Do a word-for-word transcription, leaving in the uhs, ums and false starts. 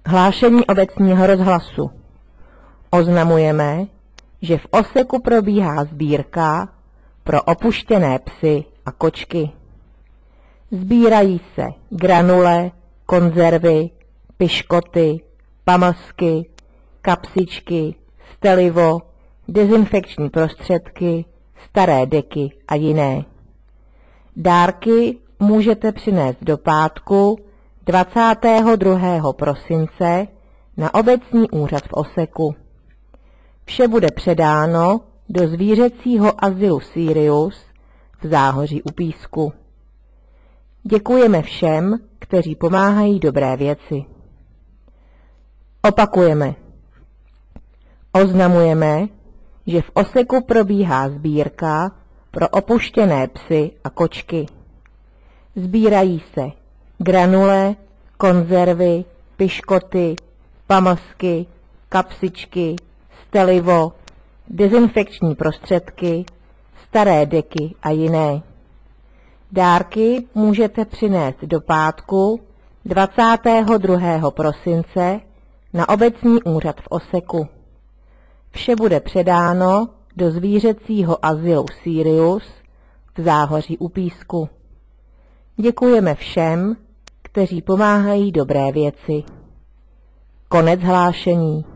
Hlášení obecního rozhlasu. Oznamujeme, že v Oseku probíhá sbírka pro opuštěné psy a kočky. Sbírají se granule, konzervy, piškoty, pamlsky, kapsičky, stelivo, dezinfekční prostředky, staré deky a jiné. Dárky můžete přinést do pátku dvacátého druhého prosince na obecní úřad v Oseku. Vše bude předáno do zvířecího azylu Sirius v Záhoří u Písku. Děkujeme všem, kteří pomáhají dobré věci. Opakujeme. Oznamujeme, že v Oseku probíhá sbírka pro opuštěné psy a kočky. Sbírají se granule, konzervy, piškoty, pamlsky, kapsičky, stelivo, dezinfekční prostředky, staré deky a jiné. Dárky můžete přinést do pátku dvacátého druhého prosince na obecní úřad v Oseku. Vše bude předáno do zvířecího azylu Sirius v Záhoří u Písku. Děkujeme všem, kteří pomáhají dobré věci. Konec hlášení.